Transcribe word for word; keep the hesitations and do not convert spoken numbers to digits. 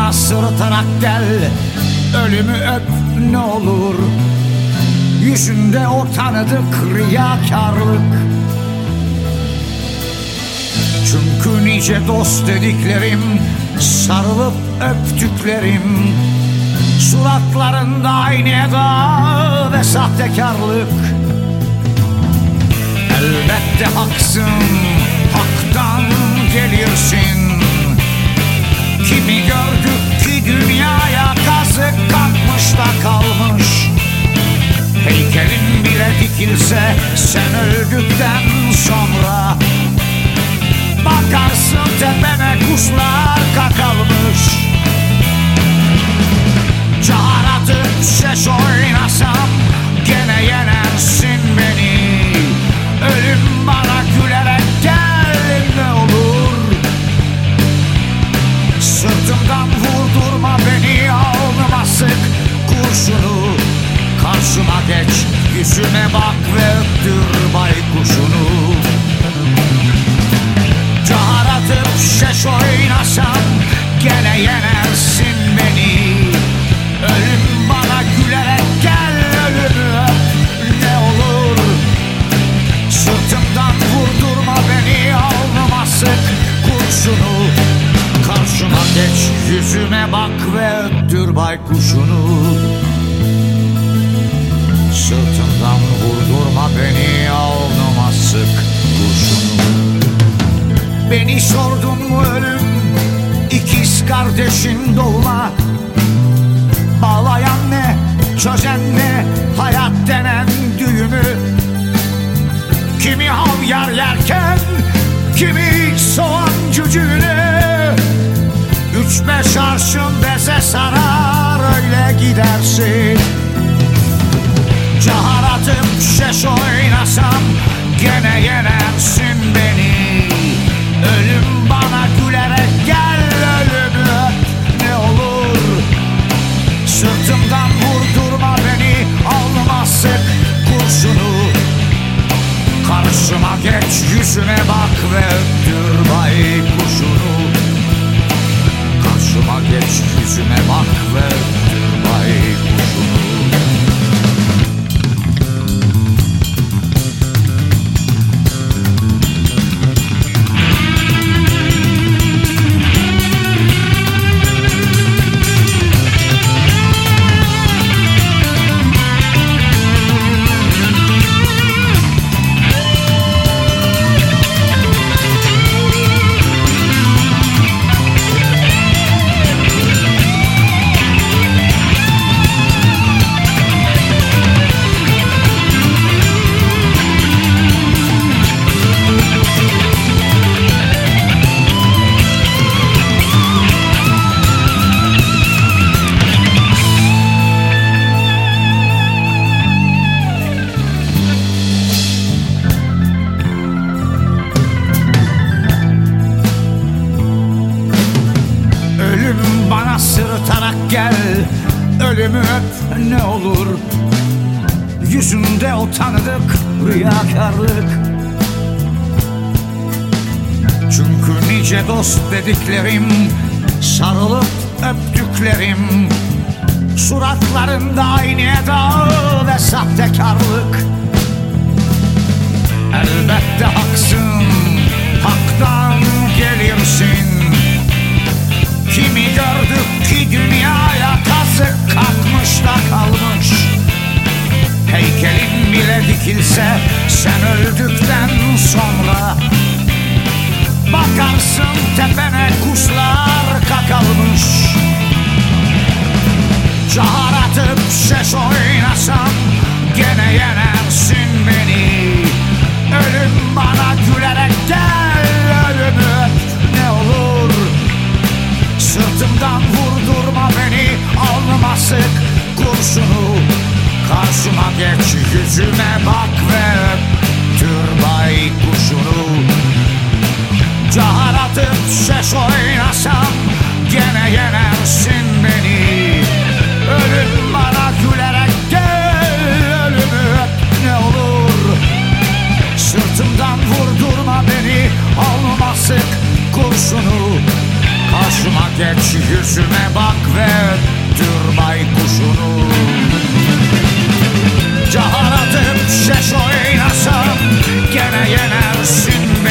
bana sırıtarak gel, ölümü öp ne olur. Yüzünde o tanıdık riyakarlık. Çünkü nice dost dediklerim, sarılıp öptüklerim, suratlarında aynı eda ve sahtekarlık. Elbette haksın, haktan gelirsin. Kimi gördük ki dünyaya kazık kalkmış da kalmış. Heykelin bile dikilse sen öldükten sonra, bakarsın tepene kuşlar kakalmış. Çağır atıp şeş oynasam gene yenersin beni. Ölüm bana gülerek gel ne olur. Sırtımdan vurdurma beni, alnıma sık kurşunu. Karşıma geç, yüzüme bak ve öptür baykuşunu. Çağır atıp şeş oynasam gene yenersin beni. Ölüm bana gülerek gel, ölümü öp ne olur. Sırtımdan vurdurma beni, alnıma sık kurşunu. Karşıma geç, yüzüme bak ve öptür baykuşunu. Sırtımdan vurdurma beni, alnıma sık kurşunu. Beni sordun mu ölüm, ikiz kardeşin doğma. Bağlayan ne, çözen ne, hayat denen düğümü. Kimi havyar yerken, kimi soğan cücüğünü. Üç beş arşın beze sarar, öyle gidersin. Çağır atıp şeş oynasam gene yenersin beni. Ölüm bana gülerek gel, ölümü öp ne olur. Sırtımdan vurdurma beni, alnıma sık kurşunu. Karşıma geç, yüzüme bak ve öptür baykuşunu. Karşıma geç, yüzüme bak ve öptür baykuşunu. Bana sırıtarak gel, ölümü öp ne olur. Yüzünde o tanıdık riyakarlık. Çünkü nice dost dediklerim, sarılıp öptüklerim, suratlarında aynı eda ve sahtekarlık. Elbette haksın, haktan gelirsin. Kimi gördük ki dünyaya kazık kalkmış da kalmış. Heykelin bile dikilse sen öldükten sonra, bakarsın tepene kuşlar kakalmış. Çağır atıp şeş oynasam gene yenersin beni. Ölüm bana gülerek gel, ölümü öp ne olur. Sırtımdan vurdurma beni, alnıma sık kurşunu. Karşıma geç, yüzüme bak ve öptür baykuşunu. Çağır atıp şeş oynasam gene yenersin beni. Ölüm bana gülerek gel, ölümü öp ne olur. Sırtımdan vurdurma beni, alnıma sık kurşunu. Karşıma geç, yüzüme bak ve öttür baykuşunu. Cahan atıp şeş oynasam gene yenersin